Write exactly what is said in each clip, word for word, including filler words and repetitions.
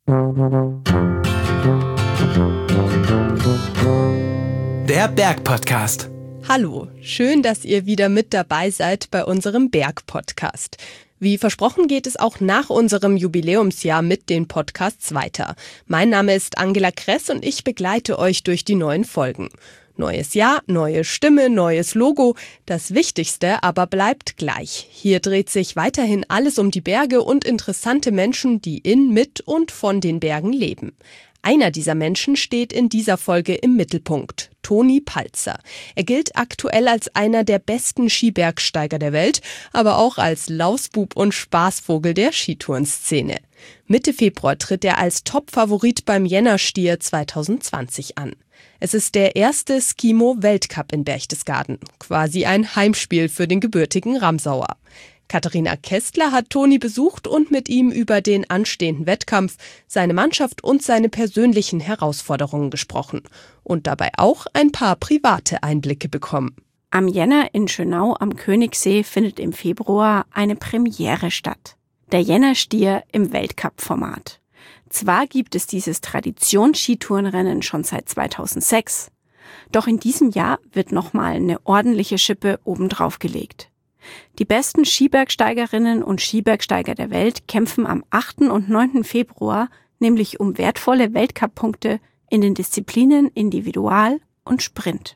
Der Bergpodcast. Hallo, schön, dass ihr wieder mit dabei seid bei unserem Bergpodcast. Wie versprochen geht es auch nach unserem Jubiläumsjahr mit den Podcasts weiter. Mein Name ist Angela Kress und ich begleite euch durch die neuen Folgen. Neues Jahr, neue Stimme, neues Logo. Das Wichtigste aber bleibt gleich. Hier dreht sich weiterhin alles um die Berge und interessante Menschen, die in, mit und von den Bergen leben. Einer dieser Menschen steht in dieser Folge im Mittelpunkt, Toni Palzer. Er gilt aktuell als einer der besten Skibergsteiger der Welt, aber auch als Lausbub und Spaßvogel der Skitourenszene. Mitte Februar tritt er als Top-Favorit beim Jännerstier zwanzig zwanzig an. Es ist der erste Skimo-Weltcup in Berchtesgaden, quasi ein Heimspiel für den gebürtigen Ramsauer. Katharina Kästler hat Toni besucht und mit ihm über den anstehenden Wettkampf, seine Mannschaft und seine persönlichen Herausforderungen gesprochen und dabei auch ein paar private Einblicke bekommen. Am Jänner in Schönau am Königssee findet im Februar eine Premiere statt. Der Jännerstier im Weltcup-Format. Zwar gibt es dieses Traditions-Skitourenrennen schon seit zweitausendsechs, doch in diesem Jahr wird nochmal eine ordentliche Schippe obendrauf gelegt. Die besten Skibergsteigerinnen und Skibergsteiger der Welt kämpfen am achten und neunten Februar nämlich um wertvolle Weltcup-Punkte in den Disziplinen Individual und Sprint.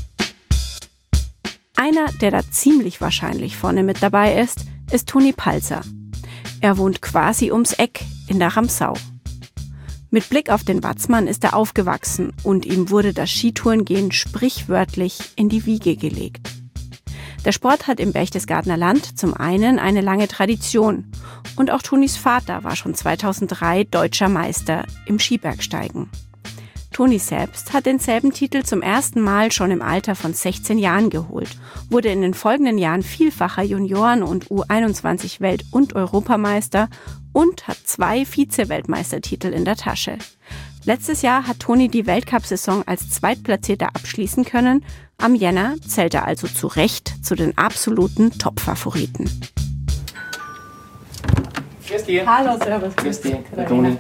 Einer, der da ziemlich wahrscheinlich vorne mit dabei ist, ist Toni Palzer. Er wohnt quasi ums Eck in der Ramsau. Mit Blick auf den Watzmann ist er aufgewachsen und ihm wurde das Skitourengehen sprichwörtlich in die Wiege gelegt. Der Sport hat im Berchtesgadener Land zum einen eine lange Tradition und auch Tonis Vater war schon zweitausenddrei deutscher Meister im Skibergsteigen. Toni selbst hat denselben Titel zum ersten Mal schon im Alter von sechzehn Jahren geholt, wurde in den folgenden Jahren vielfacher Junioren- und U einundzwanzig Welt- und Europameister und hat zwei Vize-Weltmeistertitel in der Tasche. Letztes Jahr hat Toni die Weltcup-Saison als Zweitplatzierter abschließen können. Am Jänner zählt er also zu Recht zu den absoluten Top-Favoriten. Grüß dich. Hallo, servus. Grüß dich, Toni.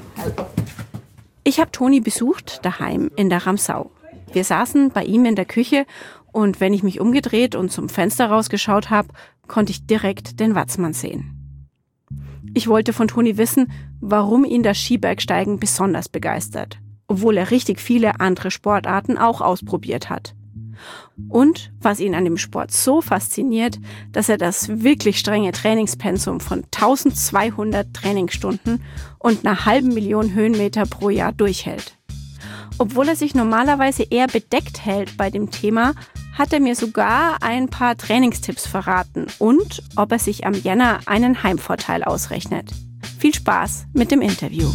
Ich habe Toni besucht, daheim in der Ramsau. Wir saßen bei ihm in der Küche und wenn ich mich umgedreht und zum Fenster rausgeschaut habe, konnte ich direkt den Watzmann sehen. Ich wollte von Toni wissen, warum ihn das Skibergsteigen besonders begeistert, obwohl er richtig viele andere Sportarten auch ausprobiert hat. Und was ihn an dem Sport so fasziniert, dass er das wirklich strenge Trainingspensum von eintausendzweihundert Trainingsstunden und einer halben Million Höhenmeter pro Jahr durchhält. Obwohl er sich normalerweise eher bedeckt hält bei dem Thema, hat er mir sogar ein paar Trainingstipps verraten und ob er sich am Jänner einen Heimvorteil ausrechnet. Viel Spaß mit dem Interview.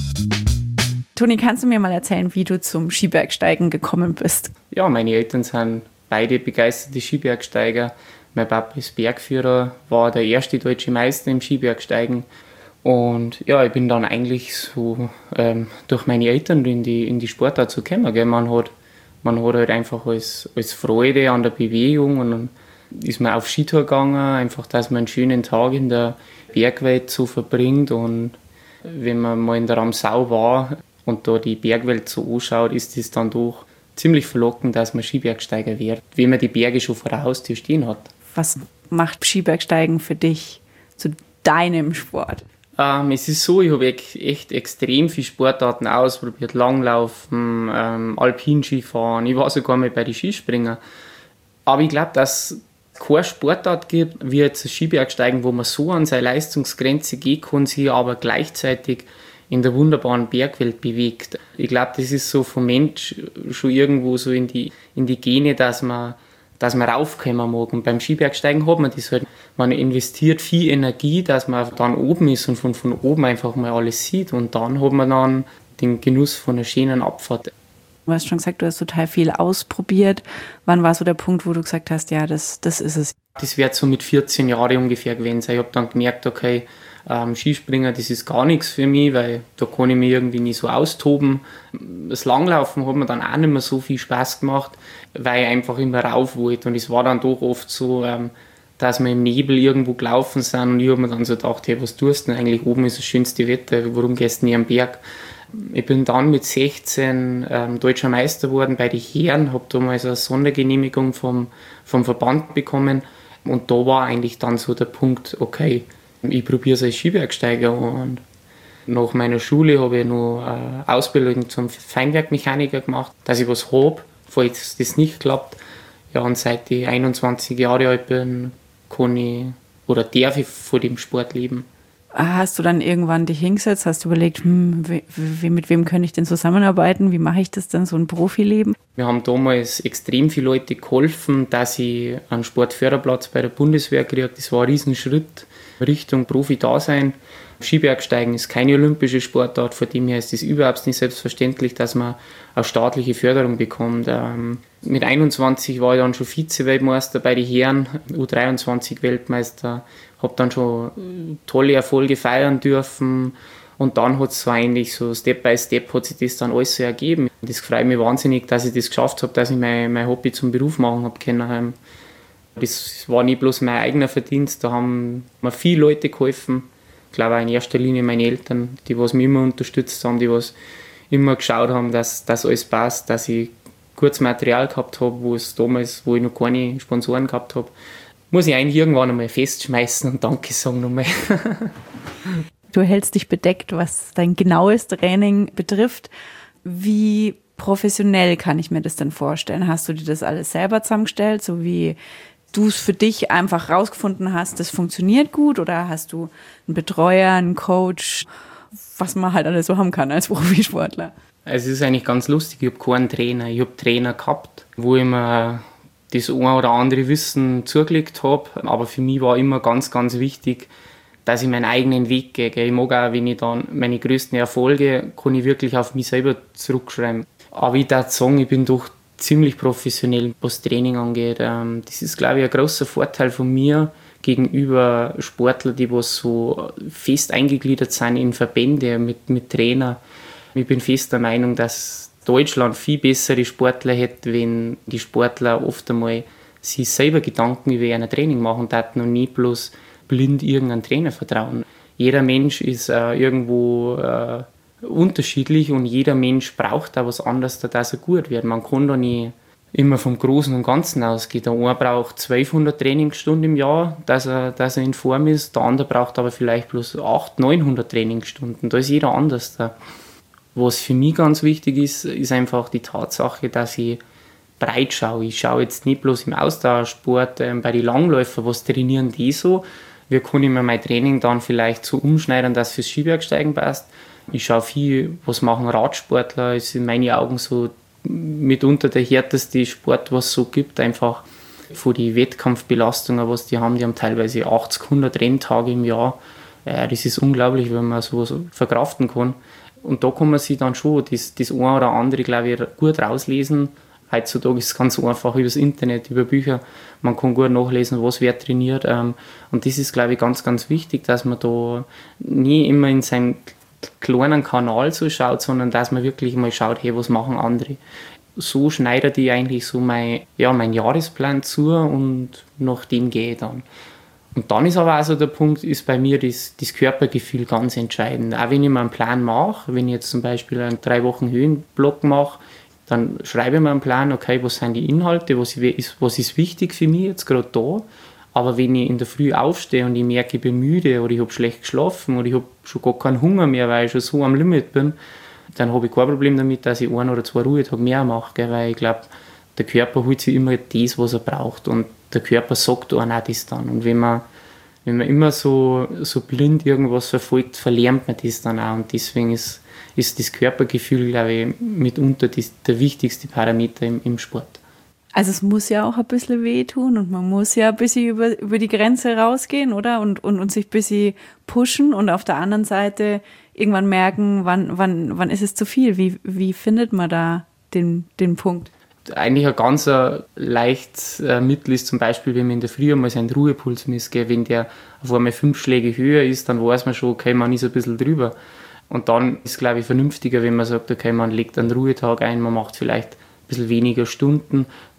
Toni, kannst du mir mal erzählen, wie du zum Skibergsteigen gekommen bist? Ja, meine Eltern sind beide begeisterte Skibergsteiger. Mein Papa ist Bergführer, war der erste deutsche Meister im Skibergsteigen. Und ja, ich bin dann eigentlich so ähm, durch meine Eltern in die, in die Sportart so gekommen. Gell? Man hat, man hat halt einfach als, als Freude an der Bewegung und dann ist man auf Skitour gegangen, einfach, dass man einen schönen Tag in der Bergwelt so verbringt. Und wenn man mal in der Ramsau war und da die Bergwelt so anschaut, ist das dann doch ziemlich verlockend, dass man Skibergsteiger wird, wenn man die Berge schon vor der Haustür stehen hat. Was macht Skibergsteigen für dich zu deinem Sport? Ähm, es ist so, ich habe echt extrem viele Sportarten ausprobiert. Langlaufen, ähm, Alpinskifahren, ich war sogar mal bei den Skispringen. Aber ich glaube, dass es keine Sportart gibt, wie jetzt das Skibergsteigen, wo man so an seine Leistungsgrenze gehen kann, sich aber gleichzeitig in der wunderbaren Bergwelt bewegt. Ich glaube, das ist so vom Mensch schon irgendwo so in die, in die Gene, dass man, dass man raufkommen mag. Und beim Skibergsteigen hat man das halt. Man investiert viel Energie, dass man dann oben ist und von, von oben einfach mal alles sieht. Und dann hat man dann den Genuss von einer schönen Abfahrt. Du hast schon gesagt, du hast total viel ausprobiert. Wann war so der Punkt, wo du gesagt hast, ja, das, das ist es? Das wird so mit vierzehn Jahren ungefähr gewesen sein. Ich habe dann gemerkt, okay, ähm, Skispringen, das ist gar nichts für mich, weil da kann ich mich irgendwie nicht so austoben. Das Langlaufen hat mir dann auch nicht mehr so viel Spaß gemacht, weil ich einfach immer rauf wollte. Und es war dann doch oft so, ähm, dass wir im Nebel irgendwo gelaufen sind und ich habe mir dann so gedacht, hey, was tust du denn eigentlich? Oben ist das schönste Wetter, warum gehst du nicht am Berg? Ich bin dann mit sechzehn ähm, deutscher Meister geworden bei den Herren, habe damals eine Sondergenehmigung vom, vom Verband bekommen und da war eigentlich dann so der Punkt, okay, ich probiere es als Skibergsteiger und nach meiner Schule habe ich noch eine Ausbildung zum Feinwerkmechaniker gemacht, dass ich was habe, falls das nicht klappt. Ja, und seit ich einundzwanzig Jahre alt bin, kann ich oder darf ich von dem Sport leben. Hast du dann irgendwann dich hingesetzt, hast du überlegt, hm, wie, wie, mit wem könnte ich denn zusammenarbeiten? Wie mache ich das denn, so ein Profileben? Wir haben damals extrem viele Leute geholfen, dass ich einen Sportförderplatz bei der Bundeswehr kriege. Das war ein Riesenschritt Richtung Profi-Dasein. Skibergsteigen ist keine olympische Sportart, von dem her ist es überhaupt nicht selbstverständlich, dass man eine staatliche Förderung bekommt. Ähm, mit einundzwanzig war ich dann schon Vize-Weltmeister bei den Herren, U dreiundzwanzig-Weltmeister, habe dann schon tolle Erfolge feiern dürfen und dann hat es so eigentlich so Step by Step hat sich das dann alles so ergeben. Das freut mich wahnsinnig, dass ich das geschafft habe, dass ich mein, mein Hobby zum Beruf machen habe können. Das war nicht bloß mein eigener Verdienst, da haben mir viele Leute geholfen. Ich glaube auch in erster Linie meine Eltern, die was mich immer unterstützt haben, die was immer geschaut haben, dass das alles passt, dass ich gutes Material gehabt habe, wo es damals, wo ich noch keine Sponsoren gehabt habe. Muss ich eigentlich irgendwann einmal festschmeißen und Danke sagen nochmal. Du hältst dich bedeckt, was dein genaues Training betrifft. Wie professionell kann ich mir das denn vorstellen? Hast du dir das alles selber zusammengestellt, so wie du es für dich einfach rausgefunden hast, das funktioniert gut, oder hast du einen Betreuer, einen Coach, was man halt alles so haben kann als Profisportler? Es ist eigentlich ganz lustig, ich habe keinen Trainer. Ich habe Trainer gehabt, wo ich mir das ein oder andere Wissen zugelegt habe, aber für mich war immer ganz, ganz wichtig, dass ich meinen eigenen Weg gehe. Ich mag auch, wenn ich dann meine größten Erfolge, kann ich wirklich auf mich selber zurückschreiben. Aber ich darf sagen, ich bin doch ziemlich professionell, was Training angeht. Das ist, glaube ich, ein großer Vorteil von mir gegenüber Sportlern, die was so fest eingegliedert sind in Verbände mit, mit Trainer. Ich bin fest der Meinung, dass Deutschland viel bessere Sportler hätte, wenn die Sportler oft einmal sich selber Gedanken über ein Training machen würden und nicht bloß blind irgendeinen Trainer vertrauen. Jeder Mensch ist äh, irgendwo äh, unterschiedlich und jeder Mensch braucht auch was anderes, dass er gut wird. Man kann da nicht immer vom Großen und Ganzen ausgehen. Der eine braucht zwölfhundert Trainingsstunden im Jahr, dass er, dass er in Form ist. Der andere braucht aber vielleicht bloß achthundert, neunhundert Trainingsstunden. Da ist jeder anders da. Was für mich ganz wichtig ist, ist einfach die Tatsache, dass ich breit schaue. Ich schaue jetzt nicht bloß im Ausdauersport äh, bei den Längläufern, was trainieren die so. Wie kann ich mir mein Training dann vielleicht so umschneiden, dass es fürs Skibergsteigen passt. Ich schaue viel, was machen Radsportler. Es ist in meinen Augen so mitunter der härteste Sport, was es so gibt. Einfach von den Wettkampfbelastungen, was die haben. Die haben teilweise achtzig, hundert Renntage im Jahr. Äh, das ist unglaublich, wenn man sowas verkraften kann. Und da kann man sich dann schon das, das eine oder andere, glaube ich, gut rauslesen. Heutzutage ist es ganz einfach über das Internet, über Bücher. Man kann gut nachlesen, was wer trainiert. Und das ist, glaube ich, ganz, ganz wichtig, dass man da nie immer in seinem kleinen Kanal so schaut, sondern dass man wirklich mal schaut, hey, was machen andere. So schneidet ich eigentlich so mein, ja, mein Jahresplan zu und nach dem gehe ich dann. Und dann ist aber auch so der Punkt, ist bei mir das, das Körpergefühl ganz entscheidend. Auch wenn ich mir einen Plan mache, wenn ich jetzt zum Beispiel einen drei Wochen Höhenblock mache, dann schreibe ich mir einen Plan, okay, was sind die Inhalte, was ist, was ist wichtig für mich jetzt gerade da. Aber wenn ich in der Früh aufstehe und ich merke, ich bin müde oder ich habe schlecht geschlafen oder ich habe schon gar keinen Hunger mehr, weil ich schon so am Limit bin, dann habe ich kein Problem damit, dass ich ein oder zwei Ruhetage mehr mache, gell? Weil ich glaube, der Körper holt sich immer das, was er braucht, und der Körper sagt einem auch das dann. Und wenn man, wenn man immer so, so blind irgendwas verfolgt, verlernt man das dann auch. Und deswegen ist, ist das Körpergefühl, glaube ich, mitunter das, der wichtigste Parameter im, im Sport. Also es muss ja auch ein bisschen wehtun und man muss ja ein bisschen über, über die Grenze rausgehen, oder? Und, und, und sich ein bisschen pushen und auf der anderen Seite irgendwann merken, wann, wann, wann ist es zu viel? Wie, wie findet man da den, den Punkt? Eigentlich ein ganz leichtes Mittel ist zum Beispiel, wenn man in der Früh mal seinen Ruhepuls misst. Wenn der auf einmal fünf Schläge höher ist, dann weiß man schon, okay, man ist ein bisschen drüber. Und dann ist es, glaube ich, vernünftiger, wenn man sagt, okay, man legt einen Ruhetag ein, man macht vielleicht ein bisschen weniger Stunden,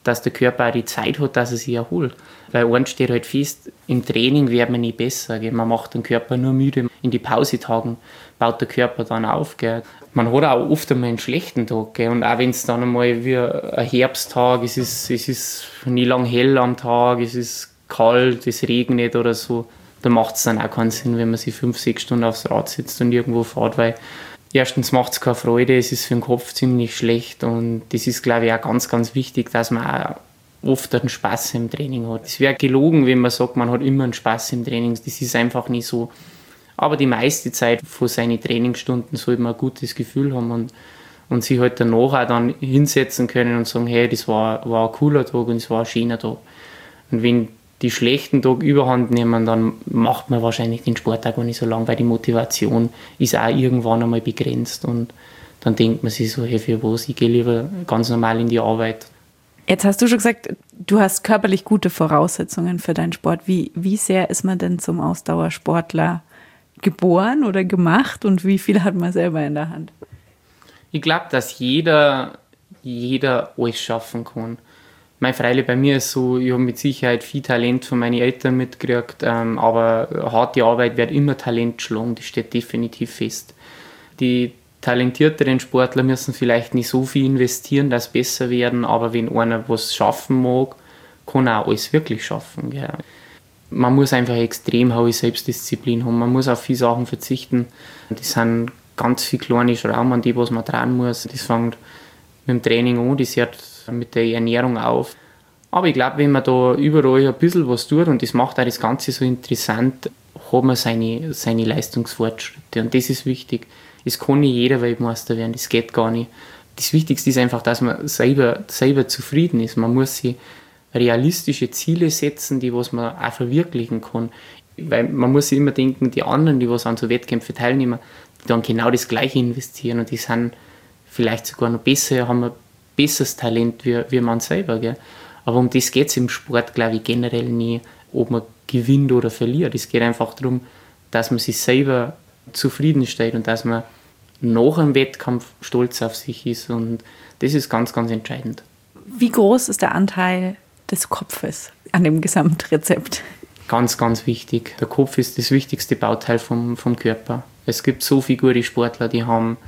dass der Körper auch die Zeit hat, dass er sich erholt. Weil eins steht halt fest, im Training wird man nicht besser. Gell? Man macht den Körper nur müde. In die Pausetagen baut der Körper dann auf. Gell? Man hat auch oft einmal einen schlechten Tag. Gell? Und auch wenn es dann einmal wie ein Herbsttag ist, es ist, es ist nie lang hell am Tag, es ist kalt, es regnet oder so, da macht es dann auch keinen Sinn, wenn man sich fünf, sechs Stunden aufs Rad sitzt und irgendwo fährt, weil erstens macht es keine Freude, es ist für den Kopf ziemlich schlecht und das ist, glaube ich, auch ganz, ganz wichtig, dass man auch oft einen Spaß im Training hat. Es wäre gelogen, wenn man sagt, man hat immer einen Spaß im Training, das ist einfach nicht so. Aber die meiste Zeit von seinen Trainingsstunden sollte man ein gutes Gefühl haben und, und sich halt danach auch dann hinsetzen können und sagen, hey, das war, war ein cooler Tag und es war ein schöner Tag. Und wenn die schlechten Tage überhand nehmen, dann macht man wahrscheinlich den Sport auch gar nicht so lang, weil die Motivation ist auch irgendwann einmal begrenzt und dann denkt man sich so, hey, für was, ich gehe lieber ganz normal in die Arbeit. Jetzt hast du schon gesagt, du hast körperlich gute Voraussetzungen für deinen Sport. Wie, wie sehr ist man denn zum Ausdauersportler geboren oder gemacht und wie viel hat man selber in der Hand? Ich glaube, dass jeder, jeder alles schaffen kann. Mein Freilich, bei mir ist so, ich habe mit Sicherheit viel Talent von meinen Eltern mitgekriegt, ähm, aber harte Arbeit wird immer Talent schlagen, das steht definitiv fest. Die talentierteren Sportler müssen vielleicht nicht so viel investieren, dass sie besser werden, aber wenn einer was schaffen mag, kann er auch alles wirklich schaffen. Gell. Man muss einfach extrem hohe Selbstdisziplin haben, man muss auf viele Sachen verzichten. Das sind ganz viele kleine Schrauben, an die was man dran muss. Das fängt mit dem Training an, das hört mit der Ernährung auf. Aber ich glaube, wenn man da überall ein bisschen was tut und das macht auch das Ganze so interessant, hat man seine, seine Leistungsfortschritte und das ist wichtig. Es kann nicht jeder Weltmeister werden, das geht gar nicht. Das Wichtigste ist einfach, dass man selber, selber zufrieden ist. Man muss sich realistische Ziele setzen, die was man auch verwirklichen kann. Weil man muss sich immer denken, die anderen, die was an so Wettkämpfen teilnehmen, die dann genau das Gleiche investieren und die sind vielleicht sogar noch besser, haben ein besseres Talent wie, wie man selber. Gell? Aber um das geht es im Sport, glaube ich, generell nie, ob man gewinnt oder verliert. Es geht einfach darum, dass man sich selber zufriedenstellt und dass man nach einem Wettkampf stolz auf sich ist. Und das ist ganz, ganz entscheidend. Wie groß ist der Anteil des Kopfes an dem Gesamtrezept? Ganz, ganz wichtig. Der Kopf ist das wichtigste Bauteil vom, vom Körper. Es gibt so viele gute Sportler, die haben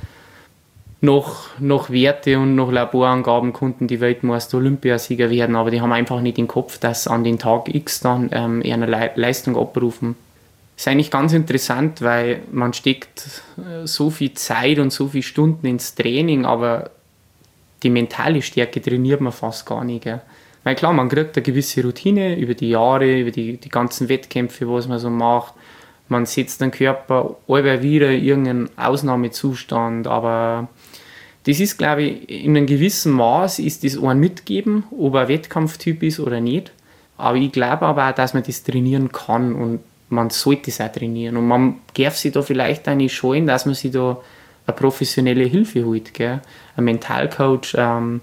Nach, nach Werte und nach Laborangaben konnten die Weltmeister Olympiasieger werden, aber die haben einfach nicht den Kopf, dass sie an den Tag X dann ähm, eine Le- Leistung abrufen. Das ist eigentlich ganz interessant, weil man steckt so viel Zeit und so viele Stunden ins Training, aber die mentale Stärke trainiert man fast gar nicht. Gell? Weil klar, man kriegt eine gewisse Routine über die Jahre, über die, die ganzen Wettkämpfe, was man so macht. Man setzt den Körper immer wieder in irgendeinen Ausnahmezustand, aber das ist, glaube ich, in einem gewissen Maß ist das ein Mitgeben, ob er ein Wettkampftyp ist oder nicht. Aber ich glaube aber auch, dass man das trainieren kann und man sollte es auch trainieren. Und man darf sich da vielleicht auch nicht scheuen, dass man sich da eine professionelle Hilfe holt. Gell? Ein Mentalcoach ähm,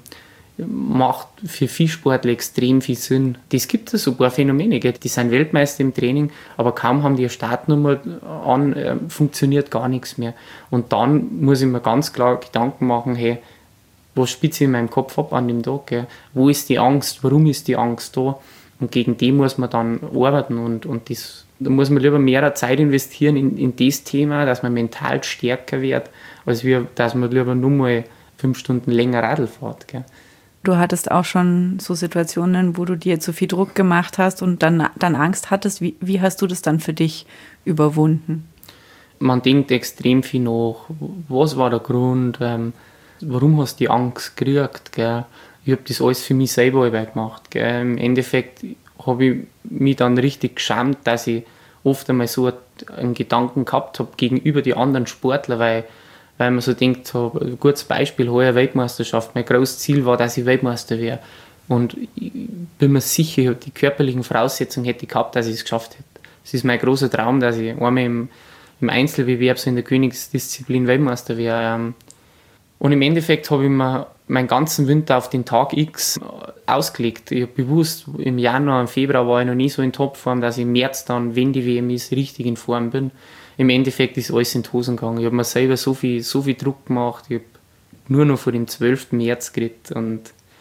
macht für viele Sportler extrem viel Sinn. Das gibt es sogar Phänomene, gell? Die sind Weltmeister im Training, aber kaum haben die eine Startnummer an, äh, funktioniert gar nichts mehr. Und dann muss ich mir ganz klar Gedanken machen, hey, was spitze ich in meinem Kopf ab an dem Tag? Gell? Wo ist die Angst? Warum ist die Angst da? Und gegen die muss man dann arbeiten und, und das, da muss man lieber mehr Zeit investieren in, in das Thema, dass man mental stärker wird, als wir, dass man lieber nur mal fünf Stunden länger Radl fährt. Gell? Du hattest auch schon so Situationen, wo du dir zu viel Druck gemacht hast und dann, dann Angst hattest. Wie, wie hast du das dann für dich überwunden? Man denkt extrem viel nach. Was war der Grund? Ähm, warum hast du die Angst gekriegt? Gell? Ich habe das alles für mich selber gemacht. Gell? Im Endeffekt habe ich mich dann richtig geschämt, dass ich oft einmal so einen Gedanken gehabt habe gegenüber den anderen Sportlern, weil weil man so denkt, so ein gutes Beispiel, heuer Weltmeisterschaft, mein großes Ziel war, dass ich Weltmeister wäre. Und ich bin mir sicher, die körperlichen Voraussetzungen hätte ich gehabt, dass ich es geschafft hätte. Es ist mein großer Traum, dass ich einmal im, im Einzelbewerb, so in der Königsdisziplin Weltmeister wäre. Und im Endeffekt habe ich mir meinen ganzen Winter auf den Tag X ausgelegt. Ich habe bewusst, im Januar, im Februar war ich noch nie so in Topform, dass ich im März dann, wenn die W M ist, richtig in Form bin. Im Endeffekt ist alles in die Hosen gegangen. Ich habe mir selber so viel, so viel Druck gemacht. Ich habe nur noch vor dem zwölften März geredet. Und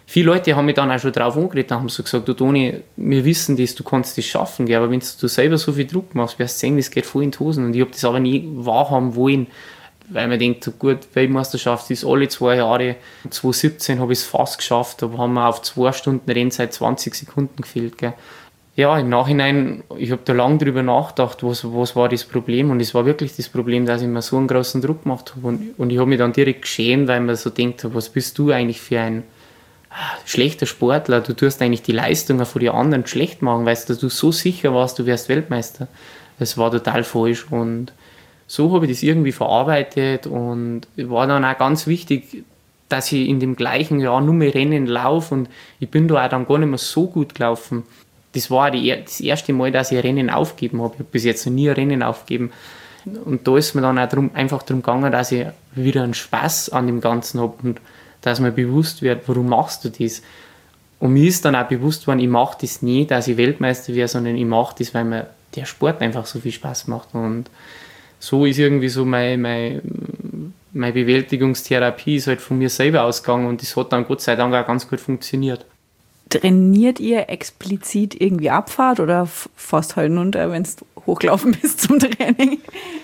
viele Leute haben mich dann auch schon drauf angeredet und haben so gesagt, du Toni, wir wissen das, du kannst das schaffen, gell? Aber wenn du selber so viel Druck machst, wirst du sehen, das geht voll in die Hosen. Und ich habe das aber nie wahrhaben wollen, weil man denkt, so gut, Weltmeisterschaft ist alle zwei Jahre. zwanzig siebzehn habe ich es fast geschafft, da haben wir auf zwei Stunden Rennzeit zwanzig Sekunden gefehlt. Gell? Ja, im Nachhinein, ich habe da lange drüber nachgedacht, was, was war das Problem. Und es war wirklich das Problem, dass ich mir so einen großen Druck gemacht habe. Und, und ich habe mich dann direkt geschämt, weil man so denkt, was bist du eigentlich für ein schlechter Sportler? Du tust eigentlich die Leistungen von den anderen schlecht machen, weil du so sicher warst, du wärst Weltmeister. Das war total falsch. Und so habe ich das irgendwie verarbeitet. Und war dann auch ganz wichtig, dass ich in dem gleichen Jahr nur mehr Rennen laufe. Und ich bin da auch dann gar nicht mehr so gut gelaufen. Das war die, das erste Mal, dass ich ein Rennen aufgegeben habe. Ich habe bis jetzt noch nie ein Rennen aufgegeben. Und da ist mir dann auch drum, einfach darum gegangen, dass ich wieder einen Spaß an dem Ganzen habe und dass mir bewusst wird, warum machst du das? Und mir ist dann auch bewusst worden, ich mache das nie, dass ich Weltmeister wäre, sondern ich mache das, weil mir der Sport einfach so viel Spaß macht. Und so ist irgendwie so meine, meine, meine Bewältigungstherapie ist halt von mir selber ausgegangen und das hat dann Gott sei Dank auch ganz gut funktioniert. Trainiert ihr explizit irgendwie Abfahrt oder fährst halt runter, wenn du hochgelaufen bist zum Training?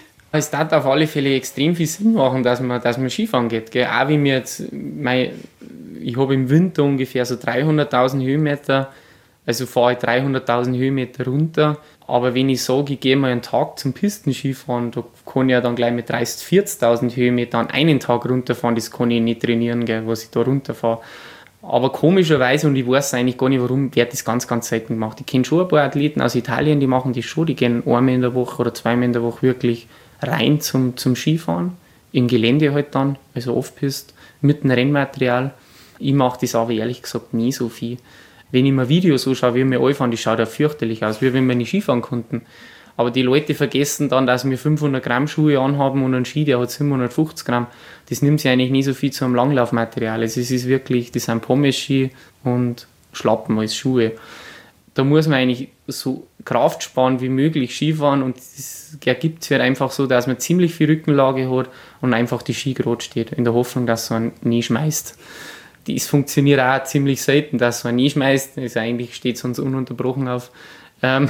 Es darf auf alle Fälle extrem viel Sinn machen, dass man, dass man Skifahren geht. Gell? Auch wie mir jetzt, mein, ich habe im Winter ungefähr so dreihunderttausend Höhenmeter, also fahre ich dreihunderttausend Höhenmeter runter. Aber wenn ich sage, ich gehe mal einen Tag zum Pistenskifahren, da kann ich ja dann gleich mit dreißigtausend, vierzigtausend Höhenmeter an einen Tag runterfahren, das kann ich nicht trainieren, gell, was ich da runterfahre. Aber komischerweise, und ich weiß eigentlich gar nicht warum, wird das ganz, ganz selten gemacht. Ich kenne schon ein paar Athleten aus Italien, die machen das schon, die gehen einmal in der Woche oder zweimal in der Woche wirklich rein zum, zum Skifahren, im Gelände halt dann, also Off-Pist, mit dem Rennmaterial. Ich mache das aber ehrlich gesagt nie so viel. Wenn ich mir Videos so schaue, wie wir alle fahren, die schaut ja fürchterlich aus, wie wenn wir nicht Skifahren konnten. Aber die Leute vergessen dann, dass wir fünfhundert Gramm Schuhe anhaben und ein Ski, der hat siebenhundertfünfzig Gramm. Das nimmt sich eigentlich nicht so viel zu einem Langlaufmaterial. Also es ist wirklich, das sind Pommes-Ski und Schlappen als Schuhe. Da muss man eigentlich so Kraft sparen wie möglich Skifahren und das ergibt sich halt einfach so, dass man ziemlich viel Rückenlage hat und einfach die Ski gerade steht, in der Hoffnung, dass so ein nie schmeißt. Das funktioniert auch ziemlich selten, dass so ein nie schmeißt, also eigentlich steht es uns ununterbrochen auf. Ähm,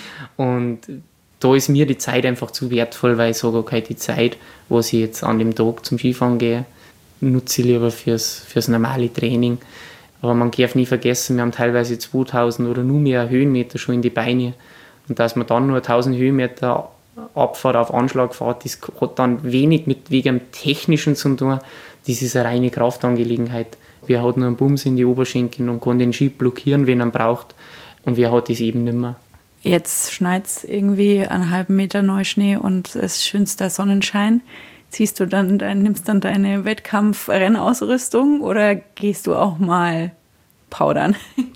und da ist mir die Zeit einfach zu wertvoll, weil ich sage, okay, die Zeit, wo ich jetzt an dem Tag zum Skifahren gehe, nutze ich lieber fürs, fürs normale Training. Aber man darf nie vergessen, wir haben teilweise zweitausend oder nur mehr Höhenmeter schon in die Beine. Und dass man dann nur tausend Höhenmeter Abfahrt auf Anschlag fährt, das hat dann wenig mit wegen dem Technischen zu tun. Das ist eine reine Kraftangelegenheit. Wer hat nur einen Bums in die Oberschenkel und kann den Ski blockieren, wenn er ihn braucht. Und wer hat das eben nicht mehr. Jetzt schneit es irgendwie einen halben Meter Neuschnee und es ist schönster Sonnenschein. Ziehst du dann, dann nimmst dann deine Wettkampf-Rennausrüstung oder gehst du auch mal powdern?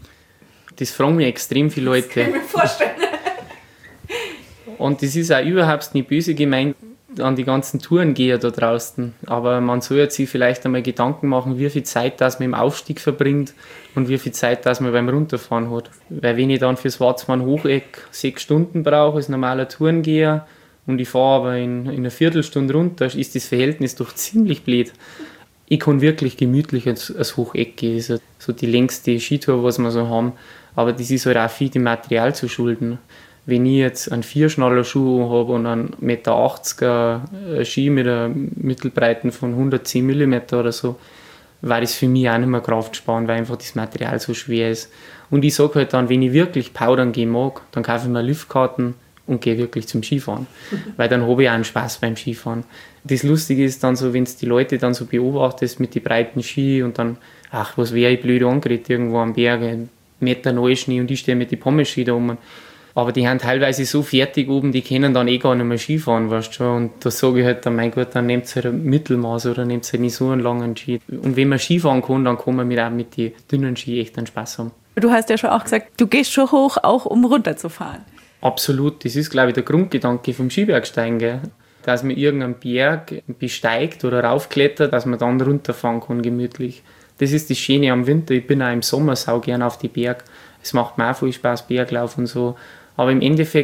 Das fragen mich extrem viele Leute. Das kann ich mir vorstellen. Und das ist auch überhaupt nicht böse gemeint an die ganzen Tourengeher da draußen. Aber man sollte sich vielleicht einmal Gedanken machen, wie viel Zeit das man im Aufstieg verbringt und wie viel Zeit das man beim Runterfahren hat. Weil wenn ich dann fürs Watzmann-Hocheck sechs Stunden brauche als normaler Tourengeher und ich fahre aber in, in einer Viertelstunde runter, ist das Verhältnis doch ziemlich blöd. Ich kann wirklich gemütlich als, als Hocheck gehen. Das ist so die längste Skitour, was wir so haben. Aber das ist halt auch viel dem Material zu schulden. Wenn ich jetzt einen Vierschnaller-Schuh habe und einen eins Meter achtziger Ski mit einer Mittelbreite von hundertzehn Millimeter oder so, war das für mich auch nicht mehr Kraft sparen, weil einfach das Material so schwer ist. Und ich sage halt dann, wenn ich wirklich powdern gehen mag, dann kaufe ich mir Liftkarten und gehe wirklich zum Skifahren. Weil dann habe ich auch einen Spaß beim Skifahren. Das Lustige ist dann so, wenn du die Leute dann so beobachtest mit den breiten Ski und dann, ach, was wäre ich blöd angeredet irgendwo am Berg, ein Meter Neuschnee und ich stehe mit den Pommes-Ski da oben. Aber die haben teilweise so fertig oben, die können dann eh gar nicht mehr Skifahren, weißt du schon. Und da sage ich halt dann, mein Gott, dann nehmt halt ein Mittelmaß oder nehmt halt nicht so einen langen Ski. Und wenn man Skifahren kann, dann kann man mit, auch mit den dünnen Ski echt einen Spaß haben. Du hast ja schon auch gesagt, du gehst schon hoch, auch um runterzufahren. Absolut, das ist, glaube ich, der Grundgedanke vom Skibergsteigen, gell? Dass man irgendeinen Berg besteigt oder raufklettert, dass man dann runterfahren kann, gemütlich. Das ist das Schöne am Winter. Ich bin auch im Sommer sau gern auf die Berg. Es macht mir auch viel Spaß, Berglauf und so. Aber im Endeffekt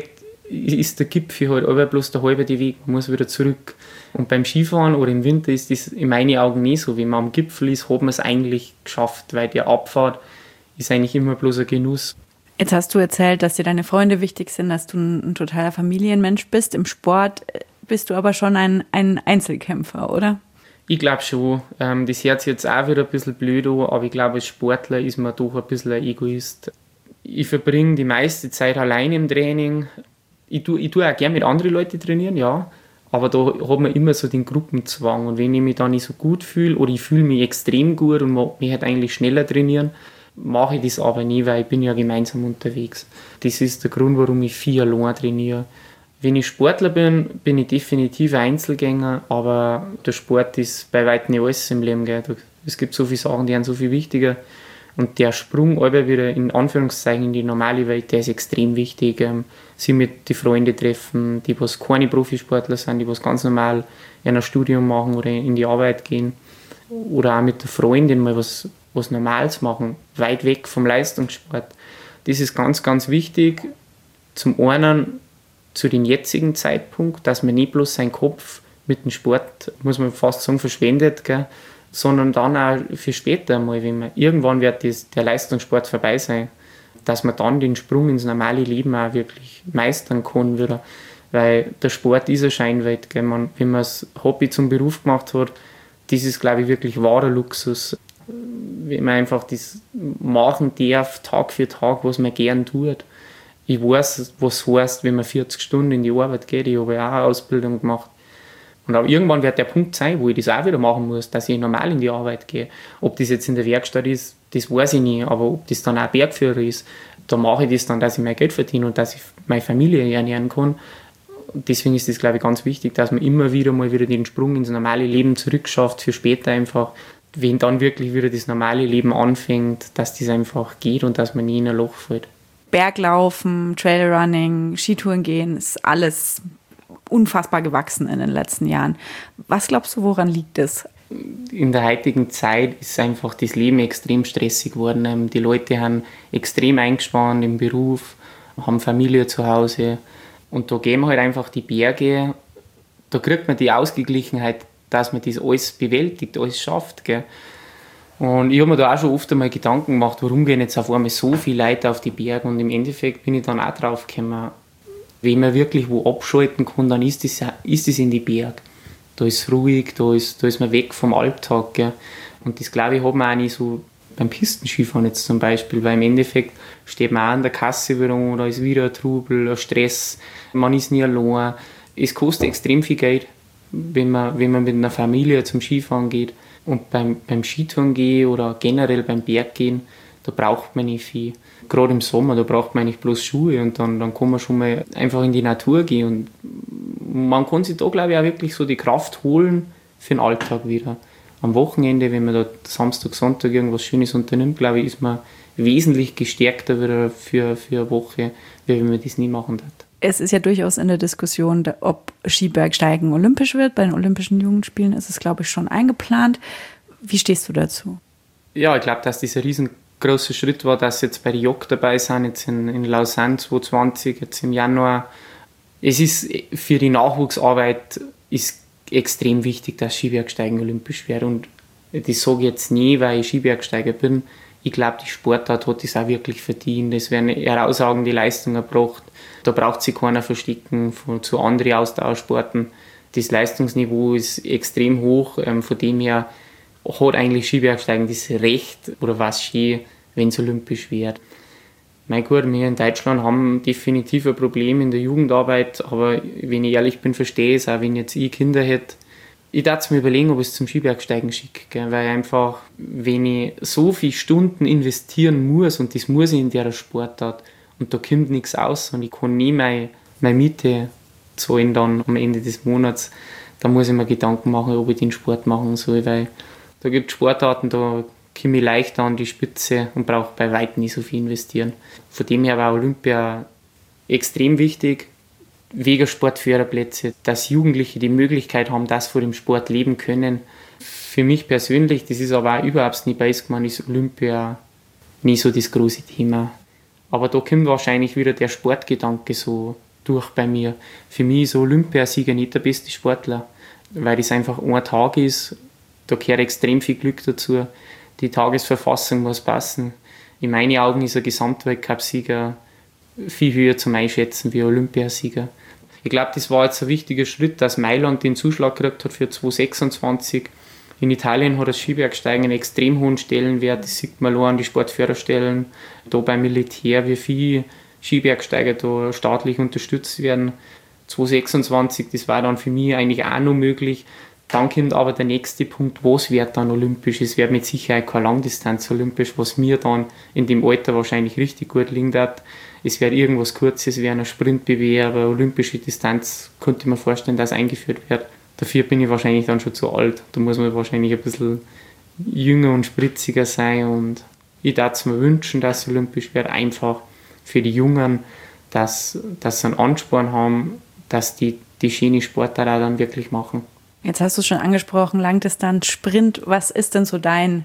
ist der Gipfel halt aber bloß der halbe Weg, man muss wieder zurück. Und beim Skifahren oder im Winter ist das in meinen Augen nie so. Wenn man am Gipfel ist, hat man es eigentlich geschafft, weil die Abfahrt ist eigentlich immer bloß ein Genuss. Jetzt hast du erzählt, dass dir deine Freunde wichtig sind, dass du ein, ein totaler Familienmensch bist. Im Sport bist du aber schon ein, ein Einzelkämpfer, oder? Ich glaube schon. Ähm, das hört sich jetzt auch wieder ein bisschen blöd an, aber ich glaube, als Sportler ist man doch ein bisschen ein Egoist. Ich verbringe die meiste Zeit allein im Training. Ich tue, ich tue auch gerne mit anderen Leuten trainieren, ja. Aber da hat man immer so den Gruppenzwang. Und wenn ich mich da nicht so gut fühle oder ich fühle mich extrem gut und mag mich halt eigentlich schneller trainieren, mache ich das aber nie, weil ich bin ja gemeinsam unterwegs. Das ist der Grund, warum ich viel allein trainiere. Wenn ich Sportler bin, bin ich definitiv ein Einzelgänger, aber der Sport ist bei weitem nicht alles im Leben. Gell. Es gibt so viele Sachen, die sind so viel wichtiger. Und der Sprung aber wieder in Anführungszeichen in die normale Welt, der ist extrem wichtig. Ähm, sie mit den Freunden treffen, die was keine Profisportler sind, die was ganz normal in ein Studium machen oder in die Arbeit gehen. Oder auch mit der Freundin mal was, was Normales machen, weit weg vom Leistungssport. Das ist ganz, ganz wichtig. Zum einen zu dem jetzigen Zeitpunkt, dass man nicht bloß seinen Kopf mit dem Sport, muss man fast sagen, verschwendet, gell, sondern dann auch für später mal, wenn man irgendwann wird das, der Leistungssport vorbei sein, dass man dann den Sprung ins normale Leben auch wirklich meistern kann wieder, weil der Sport ist eine Scheinwelt, gell, man, wenn man das Hobby zum Beruf gemacht hat, das ist, glaube ich, wirklich wahrer Luxus, wenn man einfach das machen darf, Tag für Tag, was man gern tut. Ich weiß, was heißt, wenn man vierzig Stunden in die Arbeit geht. Ich habe ja auch eine Ausbildung gemacht. Und auch irgendwann wird der Punkt sein, wo ich das auch wieder machen muss, dass ich normal in die Arbeit gehe. Ob das jetzt in der Werkstatt ist, das weiß ich nicht. Aber ob das dann auch Bergführer ist, da mache ich das dann, dass ich mehr Geld verdiene und dass ich meine Familie ernähren kann. Deswegen ist das, glaube ich, ganz wichtig, dass man immer wieder mal wieder den Sprung ins normale Leben zurückschafft für später einfach. Wenn dann wirklich wieder das normale Leben anfängt, dass das einfach geht und dass man nie in ein Loch fällt. Berglaufen, Trailrunning, Skitouren gehen, ist alles unfassbar gewachsen in den letzten Jahren. Was glaubst du, woran liegt es? In der heutigen Zeit ist einfach das Leben extrem stressig geworden. Die Leute haben extrem eingespannt im Beruf, haben Familie zu Hause und da gehen wir halt einfach die Berge, da kriegt man die Ausgeglichenheit, dass man das alles bewältigt, alles schafft. Gell? Und ich habe mir da auch schon oft einmal Gedanken gemacht, warum gehen jetzt auf einmal so viele Leute auf die Berge, und im Endeffekt bin ich dann auch drauf gekommen, wenn man wirklich wo abschalten kann, dann ist das, ist das in die Berge. Da ist es ruhig, da ist, da ist man weg vom Alltag. Gell? Und das, glaube ich, hat man auch nicht so beim Pistenskifahren jetzt zum Beispiel, weil im Endeffekt steht man auch an der Kasse wieder an, da ist wieder ein Trubel, ein Stress, man ist nie allein. Es kostet extrem viel Geld, wenn man, wenn man mit einer Familie zum Skifahren geht. Und beim, beim Skitouren gehen oder generell beim Berggehen, da braucht man nicht viel. Gerade im Sommer, da braucht man nicht bloß Schuhe und dann, dann kann man schon mal einfach in die Natur gehen. Und man kann sich da, glaube ich, auch wirklich so die Kraft holen für den Alltag wieder. Am Wochenende, wenn man da Samstag, Sonntag irgendwas Schönes unternimmt, glaube ich, ist man wesentlich gestärkter wieder für, für eine Woche, wie wenn man das nie machen darf. Es ist ja durchaus in der Diskussion, ob Skibergsteigen olympisch wird. Bei den Olympischen Jugendspielen ist es, glaube ich, schon eingeplant. Wie stehst du dazu? Ja, ich glaube, dass das ein riesengroßer Schritt war, dass jetzt bei den J O C dabei sind, jetzt in, in Lausanne zwanzig zwanzig, jetzt im Januar. Es ist für die Nachwuchsarbeit ist extrem wichtig, dass Skibergsteigen olympisch wird. Und das sage ich jetzt nie, weil ich Skibergsteiger bin. Ich glaube, die Sportart hat das auch wirklich verdient. Es werden herausragende Leistungen erbracht. Da braucht sich keiner verstecken von, zu anderen Ausdauersporten. Das Leistungsniveau ist extrem hoch. Ähm, von dem her hat eigentlich Skibergsteigen das Recht, oder was Ski, wenn es olympisch wird. Mein Gott, wir in Deutschland haben definitiv ein Problem in der Jugendarbeit, aber wenn ich ehrlich bin, verstehe ich es auch, wenn jetzt ich Kinder hätte. Ich darf mir überlegen, ob ich es zum Skibergsteigen schicke, weil einfach, wenn ich so viele Stunden investieren muss, und das muss ich in der Sportart, und da kommt nichts aus und ich kann nie meine, meine Miete zahlen dann am Ende des Monats, dann muss ich mir Gedanken machen, ob ich den Sport machen soll, weil da gibt es Sportarten, da komme ich leichter an die Spitze und brauche bei weitem nicht so viel investieren. Von dem her war Olympia extrem wichtig. Wegen Sportförderplätze, dass Jugendliche die Möglichkeit haben, dass sie vor dem Sport leben können. Für mich persönlich, das ist aber auch überhaupt nicht bei Eisgemein, ist Olympia nie so das große Thema. Aber da kommt wahrscheinlich wieder der Sportgedanke so durch bei mir. Für mich ist Olympiasieger nicht der beste Sportler, weil es einfach ein Tag ist, da gehört extrem viel Glück dazu. Die Tagesverfassung muss passen. In meinen Augen ist ein Gesamtweltcup-Sieger viel höher zum Einschätzen wie ein Olympiasieger. Ich glaube, das war jetzt ein wichtiger Schritt, dass Mailand den Zuschlag gekriegt hat für zwanzig sechsundzwanzig. In Italien hat das Skibergsteigen einen extrem hohen Stellenwert. Das sieht man auch an die Sportförderstellen, da beim Militär, wie viele Skibergsteiger da staatlich unterstützt werden. zwanzig sechsundzwanzig, das war dann für mich eigentlich auch noch möglich. Dann kommt aber der nächste Punkt, was wird dann olympisch? Es wird mit Sicherheit keine Langdistanz olympisch, was mir dann in dem Alter wahrscheinlich richtig gut liegen wird. Es wird irgendwas Kurzes werden, ein Sprintbewerb, eine olympische Distanz, könnte man vorstellen, dass eingeführt wird. Dafür bin ich wahrscheinlich dann schon zu alt. Da muss man wahrscheinlich ein bisschen jünger und spritziger sein. Und ich würde es mir wünschen, dass es olympisch wird, einfach für die Jungen, dass, dass sie einen Ansporn haben, dass die die schöne Sportart auch dann wirklich machen. Jetzt hast du es schon angesprochen, Langdistanz, Sprint. Was ist denn so dein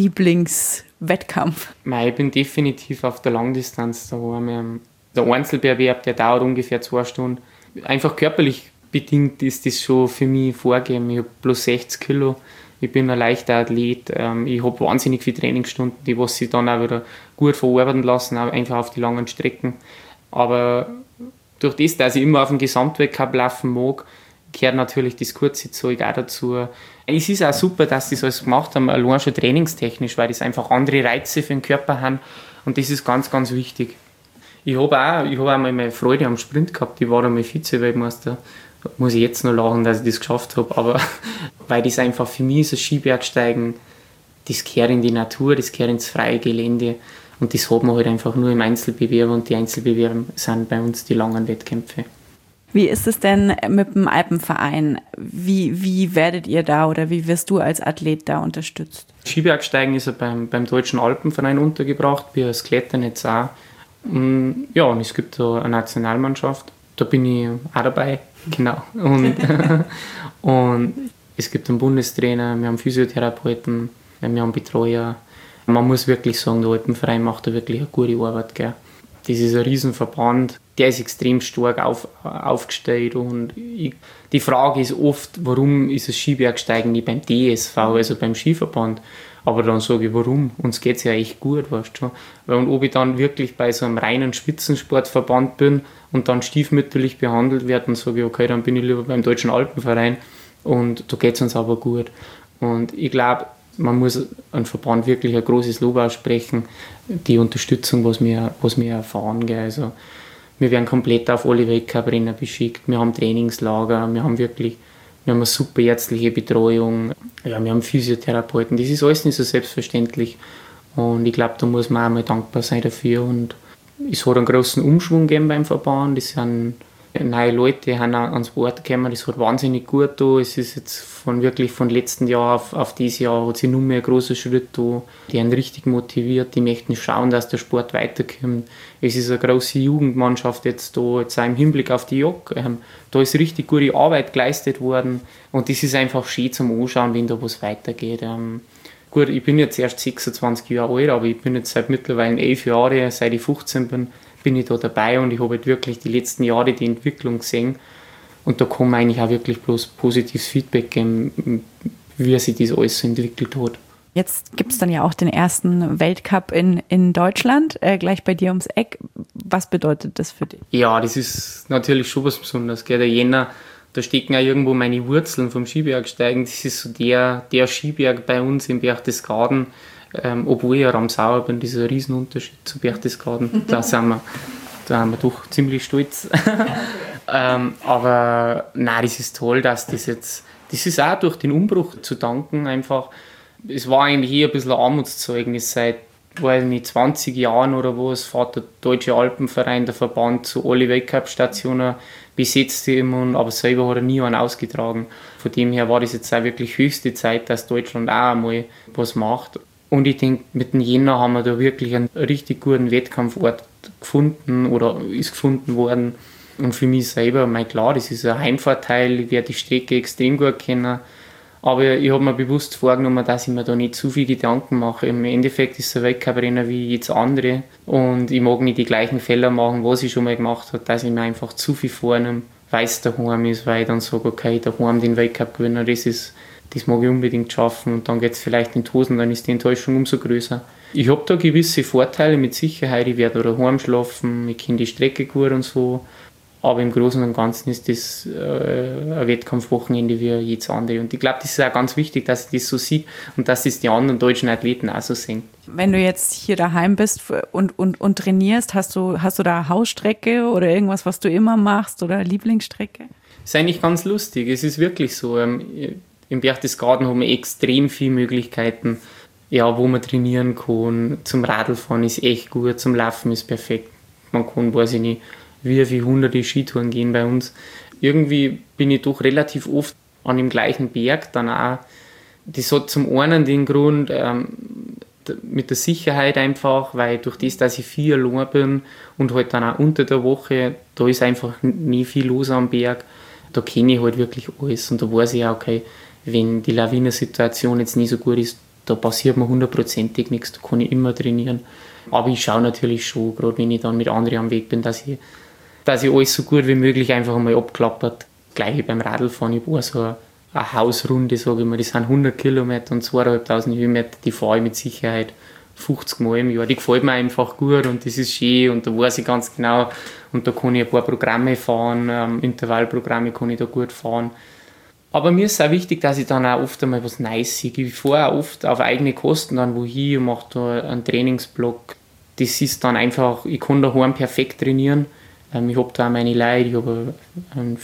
Lieblingswettkampf? Ich bin definitiv auf der Langdistanz daheim. Der Einzelbewerb, der dauert ungefähr zwei Stunden. Einfach körperlich bedingt ist das schon für mich vorgegeben. Ich habe bloß sechzig Kilo. Ich bin ein leichter Athlet. Ich habe wahnsinnig viele Trainingsstunden, die was sich dann auch wieder gut verarbeiten lassen, einfach auf die langen Strecken. Aber durch das, dass ich immer auf dem Gesamtweltcup laufen mag, gehört natürlich das kurze Zeug auch dazu. Es ist auch super, dass sie das alles gemacht haben, allein schon trainingstechnisch, weil das einfach andere Reize für den Körper haben und das ist ganz, ganz wichtig. Ich habe auch, ich hab auch mal meine Freude am Sprint gehabt, ich war einmal Vize-Weltmeister. Da muss ich jetzt noch lachen, dass ich das geschafft habe, aber weil das einfach für mich ist, das Skibergsteigen, das gehört in die Natur, das gehört ins freie Gelände und das hat man halt einfach nur im Einzelbewerb und die Einzelbewerbe sind bei uns die langen Wettkämpfe. Wie ist es denn mit dem Alpenverein? Wie, wie werdet ihr da oder wie wirst du als Athlet da unterstützt? Skibergsteigen ist ja beim, beim Deutschen Alpenverein untergebracht, wie das Klettern jetzt auch. Ja, und es gibt da eine Nationalmannschaft, da bin ich auch dabei, genau. Und, und es gibt einen Bundestrainer, wir haben Physiotherapeuten, wir haben Betreuer. Man muss wirklich sagen, der Alpenverein macht da wirklich eine gute Arbeit, gell. Das ist ein Riesenverband, der ist extrem stark auf, aufgestellt und ich, die Frage ist oft, warum ist das Skibergsteigen nicht beim D S V, also beim Skiverband, aber dann sage ich, warum? Uns geht es ja echt gut, weißt du. Und ob ich dann wirklich bei so einem reinen Spitzensportverband bin und dann stiefmütterlich behandelt werde, dann sage ich, okay, dann bin ich lieber beim Deutschen Alpenverein und da geht es uns aber gut. Und ich glaube, man muss einem Verband wirklich ein großes Lob aussprechen, die Unterstützung, was wir, was wir erfahren. Gell. Also, wir werden komplett auf alle Weltcuprennen beschickt, wir haben Trainingslager, wir haben wirklich wir haben eine super ärztliche Betreuung, ja, wir haben Physiotherapeuten, das ist alles nicht so selbstverständlich und ich glaube, da muss man auch mal dankbar sein dafür und es hat einen großen Umschwung gegeben beim Verband, es sind neue Leute haben ans Wort gekommen, das hat wahnsinnig gut da. Es ist jetzt von wirklich von letzten Jahr auf, auf dieses Jahr hat sich nur mehr ein großer Schritt da. Die haben richtig motiviert, die möchten schauen, dass der Sport weiterkommt. Es ist eine große Jugendmannschaft jetzt da, jetzt auch im Hinblick auf die Jog. Ähm, da ist richtig gute Arbeit geleistet worden und das ist einfach schön zum Anschauen, wenn da was weitergeht. Ähm, gut, ich bin jetzt erst sechsundzwanzig Jahre alt, aber ich bin jetzt seit mittlerweile elf Jahren, seit ich fünfzehn bin, bin ich da dabei und ich habe halt wirklich die letzten Jahre die Entwicklung gesehen und da kann man eigentlich auch wirklich bloß positives Feedback geben, wie sich das alles so entwickelt hat. Jetzt gibt es dann ja auch den ersten Weltcup in, in Deutschland, äh, gleich bei dir ums Eck. Was bedeutet das für dich? Ja, das ist natürlich schon was Besonderes. Gell? Der Jänner, da stecken auch irgendwo meine Wurzeln vom Skibergsteigen. Das ist so der, der Skiberg bei uns im Berchtesgaden. Ähm, obwohl ich ja Ramsauer bin, das ist ein Riesenunterschied zu Berchtesgaden. Da sind wir, da sind wir doch ziemlich stolz. ähm, aber nein, das ist toll, dass das jetzt, das ist auch durch den Umbruch zu danken einfach. Es war eigentlich eher ein bisschen ein Armutszeugnis seit, weiß nicht, zwanzig Jahren oder was, fährt der Deutsche Alpenverein, der Verband, zu alle Weltcup-Stationen, besetzt immer, aber selber hat er nie einen ausgetragen. Von dem her war das jetzt auch wirklich höchste Zeit, dass Deutschland auch einmal was macht. Und ich denke, mit dem Jänner haben wir da wirklich einen richtig guten Wettkampfort gefunden oder ist gefunden worden. Und für mich selber, mein klar, das ist ein Heimvorteil, ich werde die Strecke extrem gut kennen. Aber ich habe mir bewusst vorgenommen, dass ich mir da nicht zu viel Gedanken mache. Im Endeffekt ist es ein Weltcup-Renner wie jetzt andere und ich mag nicht die gleichen Fehler machen, was ich schon mal gemacht habe, dass ich mir einfach zu viel vornehme, weil es daheim ist, weil ich dann sage, okay, daheim den Weltcup gewinnen, das ist, das mag ich unbedingt schaffen und dann geht es vielleicht in die Hosen, dann ist die Enttäuschung umso größer. Ich habe da gewisse Vorteile mit Sicherheit, ich werde daheim schlafen, ich kenne die Strecke gut und so. Aber im Großen und Ganzen ist das äh, ein Wettkampfwochenende wie jedes andere. Und ich glaube, das ist auch ganz wichtig, dass ich das so sehe und dass das die anderen deutschen Athleten auch so sehen. Wenn du jetzt hier daheim bist und, und, und trainierst, hast du, hast du da Hausstrecke oder irgendwas, was du immer machst oder Lieblingsstrecke? Das ist eigentlich ganz lustig. Es ist wirklich so. Ähm, im Berchtesgaden haben wir extrem viele Möglichkeiten, ja, wo man trainieren kann. Zum Radlfahren ist echt gut, zum Laufen ist perfekt. Man kann, weiß ich nicht, wie viele hunderte Skitouren gehen bei uns. Irgendwie bin ich doch relativ oft an dem gleichen Berg dann auch. Das hat zum einen den Grund ähm, mit der Sicherheit einfach, weil durch das, dass ich viel allein bin und halt dann auch unter der Woche, da ist einfach nie viel los am Berg. Da kenne ich halt wirklich alles und da weiß ich auch, okay, wenn die Lawinensituation jetzt nicht so gut ist, da passiert mir hundertprozentig nichts, da kann ich immer trainieren. Aber ich schaue natürlich schon, gerade wenn ich dann mit anderen am Weg bin, dass ich dass ich alles so gut wie möglich einfach einmal abklappert. Gleich wie beim Radlfahren, ich war so eine, eine Hausrunde, sage ich mal, das sind hundert Kilometer und zweitausendfünfhundert Höhenmeter, die fahre ich mit Sicherheit fünfzig Mal im Jahr. Die gefällt mir einfach gut und das ist schön und da weiß ich ganz genau und da kann ich ein paar Programme fahren, ähm, Intervallprogramme kann ich da gut fahren. Aber mir ist es auch wichtig, dass ich dann auch oft einmal was Neues sehe. Ich fahre auch oft auf eigene Kosten dann wohin und mache da einen Trainingsblock. Das ist dann einfach, ich kann daheim perfekt trainieren. Ich habe da auch meine Leute, ich habe einen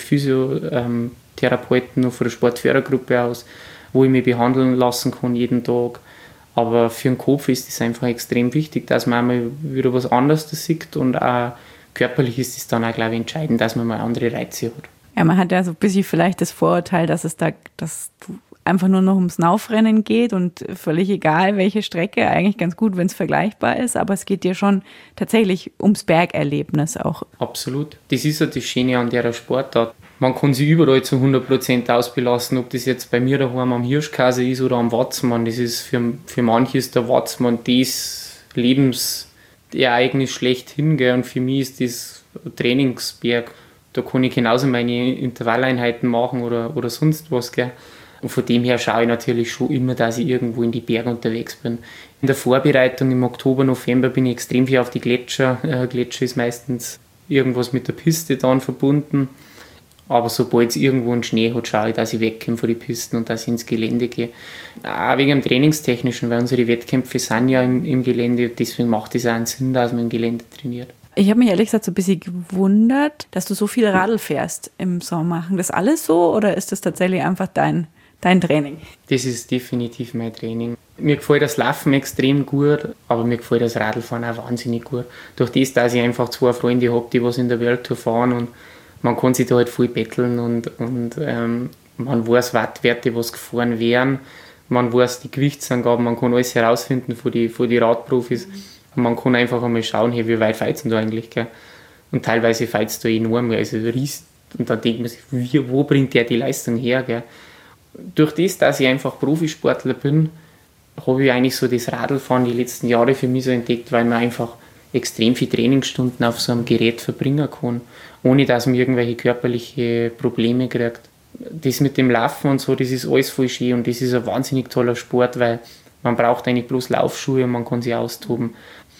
Physiotherapeuten noch von der Sportfördergruppe aus, wo ich mich behandeln lassen kann jeden Tag. Aber für den Kopf ist es einfach extrem wichtig, dass man einmal wieder was anderes sieht und auch körperlich ist es dann auch, glaube ich, entscheidend, dass man mal andere Reize hat. Ja, man hat ja so ein bisschen vielleicht das Vorurteil, dass es da, dass du einfach nur noch ums Laufrennen geht und völlig egal, welche Strecke, eigentlich ganz gut, wenn es vergleichbar ist, aber es geht dir schon tatsächlich ums Bergerlebnis auch. Absolut. Das ist ja das Schöne an der Sportart. Man kann sich überall zu hundert Prozent ausbelassen, ob das jetzt bei mir daheim am Hirschkase ist oder am Watzmann. Das ist für, für manche ist der Watzmann das Lebensereignis schlechthin, gell? Und für mich ist das Trainingsberg. Da kann ich genauso meine Intervalleinheiten machen oder, oder sonst was, gell? Und von dem her schaue ich natürlich schon immer, dass ich irgendwo in die Berge unterwegs bin. In der Vorbereitung im Oktober, November bin ich extrem viel auf die Gletscher. Äh, Gletscher ist meistens irgendwas mit der Piste dann verbunden. Aber sobald es irgendwo einen Schnee hat, schaue ich, dass ich wegkomme von den Pisten und dass ich ins Gelände gehe. Auch wegen dem Trainingstechnischen, weil unsere Wettkämpfe sind ja im, im Gelände. Deswegen macht es auch einen Sinn, dass man im Gelände trainiert. Ich habe mich ehrlich gesagt so ein bisschen gewundert, dass du so viel Radl fährst im Sommer. Machen das alles so oder ist das tatsächlich einfach dein Dein Training? Das ist definitiv mein Training. Mir gefällt das Laufen extrem gut, aber mir gefällt das Radlfahren auch wahnsinnig gut. Durch das, dass ich einfach zwei Freunde habe, die was in der Welttour fahren und man kann sich da halt viel betteln und, und ähm, man weiß Wattwerte, was gefahren wären, man weiß die Gewichtsangaben, man kann alles herausfinden von den von die Radprofis und man kann einfach einmal schauen, hey, wie weit feizt du eigentlich, gell? Und teilweise feizt du enorm, also riesig, und dann denkt man sich, wie, wo bringt der die Leistung her, gell? Durch das, dass ich einfach Profisportler bin, habe ich eigentlich so das Radlfahren die letzten Jahre für mich so entdeckt, weil man einfach extrem viele Trainingsstunden auf so einem Gerät verbringen kann, ohne dass man irgendwelche körperliche Probleme kriegt. Das mit dem Laufen und so, das ist alles voll schön und das ist ein wahnsinnig toller Sport, weil man braucht eigentlich bloß Laufschuhe und man kann sich austoben.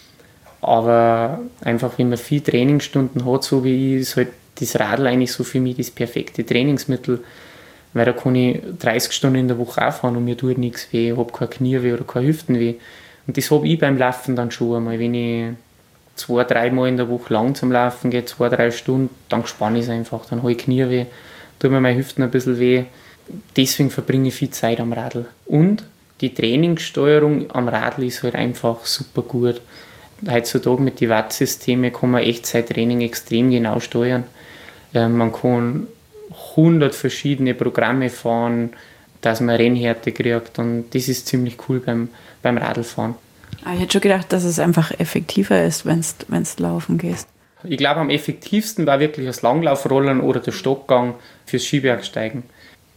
Aber einfach, wenn man viele Trainingsstunden hat, so wie ich, ist halt das Radl eigentlich so für mich das perfekte Trainingsmittel. Weil da kann ich dreißig Stunden in der Woche auch fahren und mir tut nichts weh, ich habe kein Knieweh oder kein Hüftenweh. Und das habe ich beim Laufen dann schon einmal. Wenn ich zwei, dreimal in der Woche lang zum Laufen gehe, zwei, drei Stunden, dann spanne ich es einfach, dann habe ich Knieweh, tut mir meine Hüften ein bisschen weh. Deswegen verbringe ich viel Zeit am Radl. Und die Trainingssteuerung am Radl ist halt einfach super gut. Heutzutage mit den Wattsystemen kann man Echtzeittraining extrem genau steuern. Man kann hundert verschiedene Programme fahren, dass man Rennhärte kriegt und das ist ziemlich cool beim, beim Radlfahren. Ich hätte schon gedacht, dass es einfach effektiver ist, wenn du laufen gehst. Ich glaube, am effektivsten war wirklich das Langlaufrollen oder der Stockgang fürs Skibergsteigen.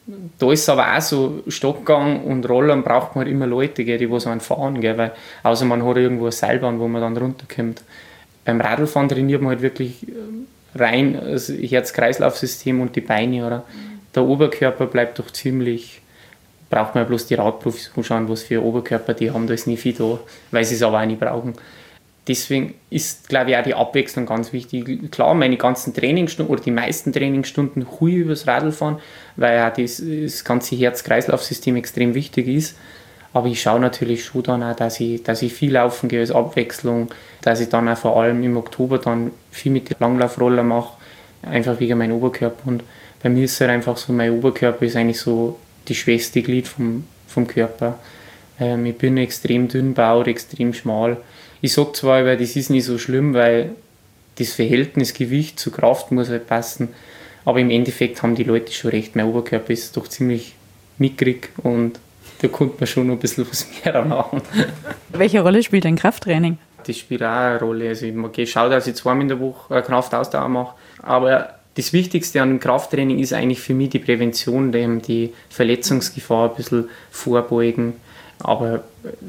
da ist es aber auch so, Stockgang und Rollern braucht man halt immer Leute, gell, die was einen fahren, gell, weil außer man hat irgendwo eine Seilbahn, wo man dann runterkommt. Beim Radlfahren trainiert man halt wirklich rein das Herz-Kreislauf-System und die Beine, oder? Der Oberkörper bleibt doch ziemlich, braucht man ja bloß die Radprofis anschauen, was für Oberkörper die haben, da ist nicht viel da, weil sie es aber auch nicht brauchen. Deswegen ist, glaube ich, auch die Abwechslung ganz wichtig. Klar, meine ganzen Trainingsstunden oder die meisten Trainingsstunden hui übers Radlfahren, weil auch das, das ganze Herz-Kreislauf-System extrem wichtig ist. Aber ich schaue natürlich schon dann auch, dass ich, dass ich viel laufen gehe als Abwechslung, dass ich dann auch vor allem im Oktober dann viel mit den Langlaufroller mache, einfach wegen meinem Oberkörper. Und bei mir ist es halt einfach so, mein Oberkörper ist eigentlich so die schwächste Glied vom, vom Körper. Ähm, ich bin extrem dünn gebaut, extrem schmal. Ich sage zwar, weil das ist nicht so schlimm, weil das Verhältnis Gewicht zu Kraft muss halt passen, aber im Endeffekt haben die Leute schon recht. Mein Oberkörper ist doch ziemlich mickrig und da konnte man schon noch ein bisschen was mehr machen. Welche Rolle spielt dein Krafttraining? Das spielt auch eine Rolle. Also ich schaue, dass ich zweimal in der Woche eine Kraftausdauer mache, aber das Wichtigste an dem Krafttraining ist eigentlich für mich die Prävention, die Verletzungsgefahr ein bisschen vorbeugen. Aber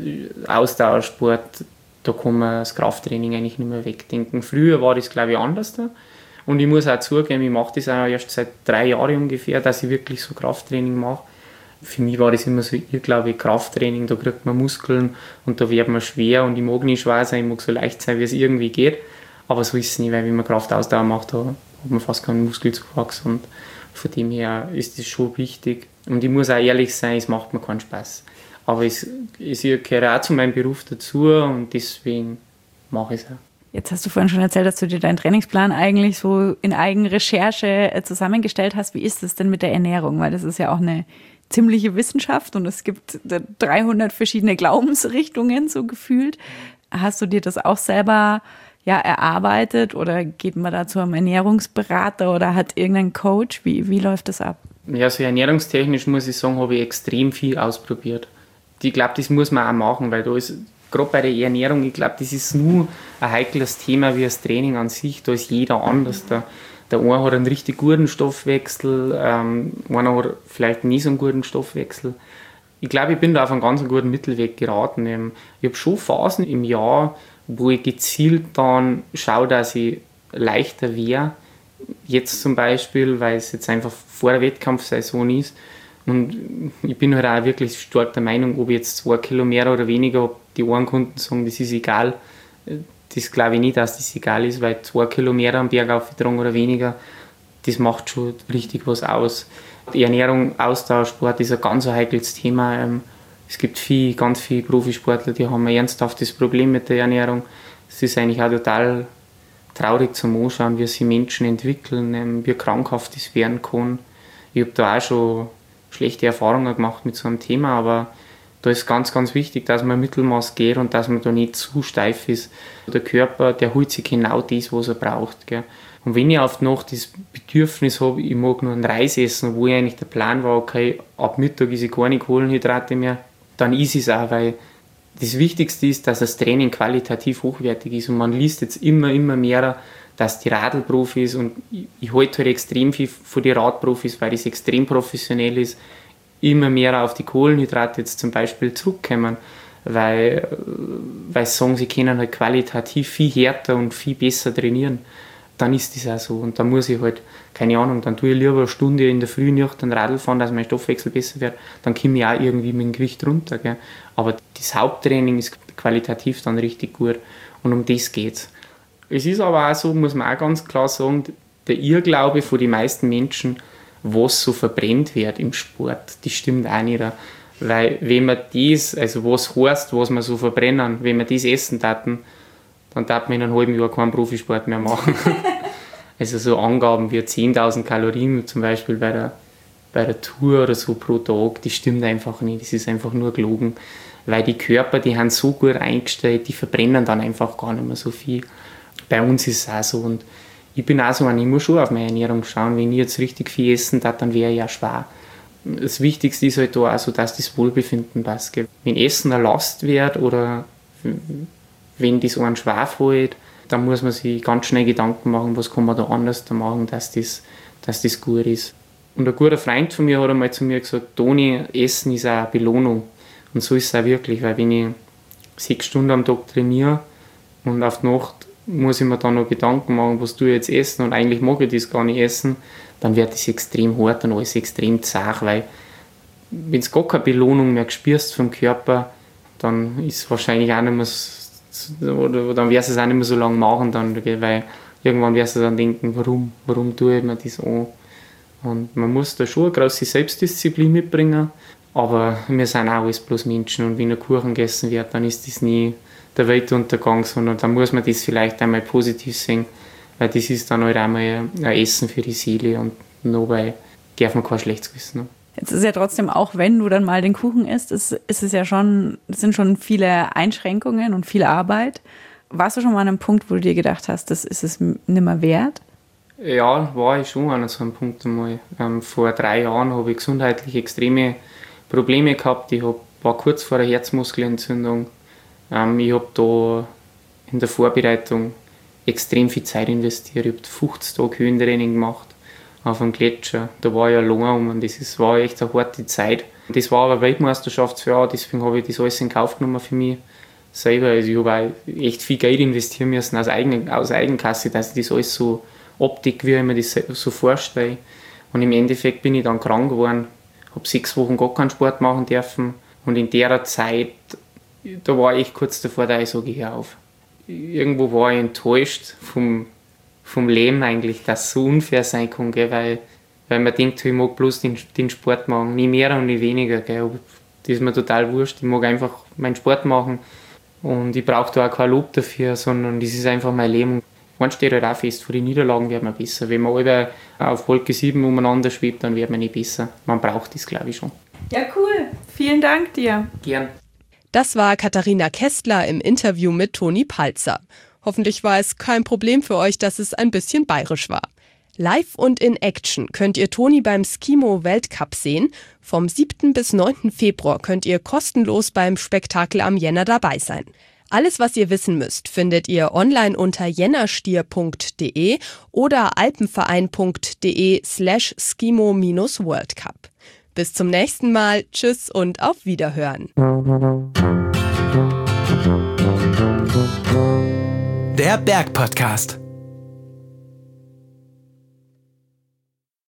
Ausdauersport, da kann man das Krafttraining eigentlich nicht mehr wegdenken. Früher war das, glaube ich, anders da. Und ich muss auch zugeben, ich mache das auch erst seit drei Jahren ungefähr, dass ich wirklich so Krafttraining mache. Für mich war das immer so, ich glaube, Krafttraining, da kriegt man Muskeln und da wird man schwer und ich mag nicht schwer sein, ich mag so leicht sein, wie es irgendwie geht. Aber so ist es nicht, weil wenn man Kraftausdauer macht, da hat man fast keinen Muskelzuwachs und von dem her ist das schon wichtig. Und ich muss auch ehrlich sein, es macht mir keinen Spaß. Aber es, es gehört auch zu meinem Beruf dazu und deswegen mache ich es auch. Jetzt hast du vorhin schon erzählt, dass du dir deinen Trainingsplan eigentlich so in Eigenrecherche zusammengestellt hast. Wie ist es denn mit der Ernährung? Weil das ist ja auch eine ziemliche Wissenschaft und es gibt dreihundert verschiedene Glaubensrichtungen, so gefühlt. Hast du dir das auch selber ja, erarbeitet oder geht man da zu einem Ernährungsberater oder hat irgendein Coach? Wie, wie läuft das ab? Ja, so ernährungstechnisch muss ich sagen, habe ich extrem viel ausprobiert. Ich glaube, das muss man auch machen, weil da ist, gerade bei der Ernährung, ich glaube, das ist nur ein heikles Thema wie das Training an sich, da ist jeder anders. Der, der eine hat einen richtig guten Stoffwechsel, ähm, einer hat vielleicht nicht so einen guten Stoffwechsel. Ich glaube, ich bin da auf einen ganz guten Mittelweg geraten. Ich habe schon Phasen im Jahr, wo ich gezielt dann schaue, dass ich leichter wäre. Jetzt zum Beispiel, weil es jetzt einfach vor der Wettkampfsaison ist. Und ich bin halt auch wirklich stark der Meinung, ob ich jetzt zwei Kilo mehr oder weniger habe. Die einen Kunden sagen, das ist egal. Das glaube ich nicht, dass das egal ist, weil zwei Kilo mehr am Berg aufgetragen oder weniger, das macht schon richtig was aus. Die Ernährung, Ausdauersport ist ein ganz heikles Thema. Es gibt viel, ganz viele Profisportler, die haben ein ernsthaftes Problem mit der Ernährung. Es ist eigentlich auch total traurig zum Anschauen, wie sich Menschen entwickeln, wie krankhaft das werden kann. Ich habe da auch schon schlechte Erfahrungen gemacht mit so einem Thema, aber da ist ganz, ganz wichtig, dass man Mittelmaß geht und dass man da nicht zu steif ist. Der Körper, der holt sich genau das, was er braucht. Gell. Und wenn ich auf die Nacht das Bedürfnis habe, ich mag nur einen Reis essen, wo eigentlich der Plan war, okay, ab Mittag isse ich keine Kohlenhydrate mehr, dann ist es auch, weil das Wichtigste ist, dass das Training qualitativ hochwertig ist und man liest jetzt immer, immer mehr, dass die Radlprofis und ich, ich halte halt extrem viel von den Radprofis, weil das extrem professionell ist, immer mehr auf die Kohlenhydrate jetzt zum Beispiel zurückkommen, weil, weil sie sagen, sie können halt qualitativ viel härter und viel besser trainieren. Dann ist das auch so und dann muss ich halt, keine Ahnung, dann tue ich lieber eine Stunde in der Früh nüchtern Radl fahren, dass mein Stoffwechsel besser wird, dann komme ich auch irgendwie mit dem Gewicht runter. Gell. Aber das Haupttraining ist qualitativ dann richtig gut und um das geht's. Es ist aber auch so, muss man auch ganz klar sagen, der Irrglaube von den meisten Menschen, was so verbrennt wird im Sport, das stimmt auch nicht. Weil wenn man das, also was heißt, was wir so verbrennen, wenn wir das essen taten, dann darf man in einem halben Jahr keinen Profisport mehr machen. Also so Angaben wie zehntausend Kalorien zum Beispiel bei der, bei der Tour oder so pro Tag, das stimmt einfach nicht, das ist einfach nur gelogen. Weil die Körper, die haben so gut eingestellt, die verbrennen dann einfach gar nicht mehr so viel. Bei uns ist es auch so und ich bin auch so, ich muss schon auf meine Ernährung schauen, wenn ich jetzt richtig viel essen darf, dann wäre ich ja schwer. Das Wichtigste ist halt da auch so, dass das Wohlbefinden passt. Wenn Essen eine Last wird oder wenn das einen schwer fällt, dann muss man sich ganz schnell Gedanken machen, was kann man da anders da machen, dass das, dass das gut ist. Und ein guter Freund von mir hat einmal zu mir gesagt, Toni, Essen ist auch eine Belohnung. Und so ist es auch wirklich, weil wenn ich sechs Stunden am Tag trainiere und auf die Nacht muss ich mir dann noch Gedanken machen, was tue ich jetzt essen und eigentlich mag ich das gar nicht essen, dann wird das extrem hart und alles extrem zart, weil wenn du gar keine Belohnung mehr spürst vom Körper, dann ist es wahrscheinlich auch nicht mehr so, oder dann wirst du es auch nicht mehr so lange machen, dann, weil irgendwann wirst du dann denken, warum, warum tue ich mir das an? Und man muss da schon eine große Selbstdisziplin mitbringen, aber wir sind auch alles bloß Menschen und wenn ein Kuchen gegessen wird, dann ist das nie der Weltuntergang, sondern dann muss man das vielleicht einmal positiv sehen, weil das ist dann halt einmal ein Essen für die Seele und dabei darf man kein schlechtes Gewissen haben. Jetzt ist ja trotzdem, auch wenn du dann mal den Kuchen isst, ist, ist es ja schon, es sind schon viele Einschränkungen und viel Arbeit. Warst du schon mal an einem Punkt, wo du dir gedacht hast, das ist es nicht mehr wert? Ja, war ich schon an so einem Punkt einmal. Ähm, vor drei Jahren habe ich gesundheitlich extreme Probleme gehabt. Ich hab, war kurz vor der Herzmuskelentzündung. Ähm, ich habe da in der Vorbereitung extrem viel Zeit investiert. Ich habe fünfzig Tage Höhentraining gemacht auf einem Gletscher. Da war ich allein und das ist, war echt eine harte Zeit. Das war aber Weltmeisterschaftsjahr, deswegen habe ich das alles in Kauf genommen für mich selber. Also ich habe auch echt viel Geld investieren müssen aus, eigen, aus Eigenkasse, dass ich das alles so Optik, wie ich mir das so vorstelle. Und im Endeffekt bin ich dann krank geworden, habe sechs Wochen gar keinen Sport machen dürfen und in der Zeit, da war ich echt kurz davor, da ich sage, ich hör auf. Irgendwo war ich enttäuscht vom, vom Leben eigentlich, dass es so unfair sein kann, gell? Weil, weil man denkt, ich mag bloß den, den Sport machen, nie mehr und nie weniger. Gell? Das ist mir total wurscht, ich mag einfach meinen Sport machen und ich brauche da auch kein Lob dafür, sondern das ist einfach mein Leben. Eins steht halt auch fest, von den Niederlagen wird man besser. Wenn man alle auf Wolke sieben umeinander schwebt, dann wird man nicht besser. Man braucht das, glaube ich, schon. Ja, cool. Vielen Dank dir. Gern. Das war Katharina Kästler im Interview mit Toni Palzer. Hoffentlich war es kein Problem für euch, dass es ein bisschen bayerisch war. Live und in Action könnt ihr Toni beim Skimo-Weltcup sehen. Vom siebten bis neunten Februar könnt ihr kostenlos beim Spektakel am Jenner dabei sein. Alles, was ihr wissen müsst, findet ihr online unter jennerstier punkt de oder alpenverein.de slash skimo-worldcup. Bis zum nächsten Mal. Tschüss und auf Wiederhören. Der Berg-Podcast.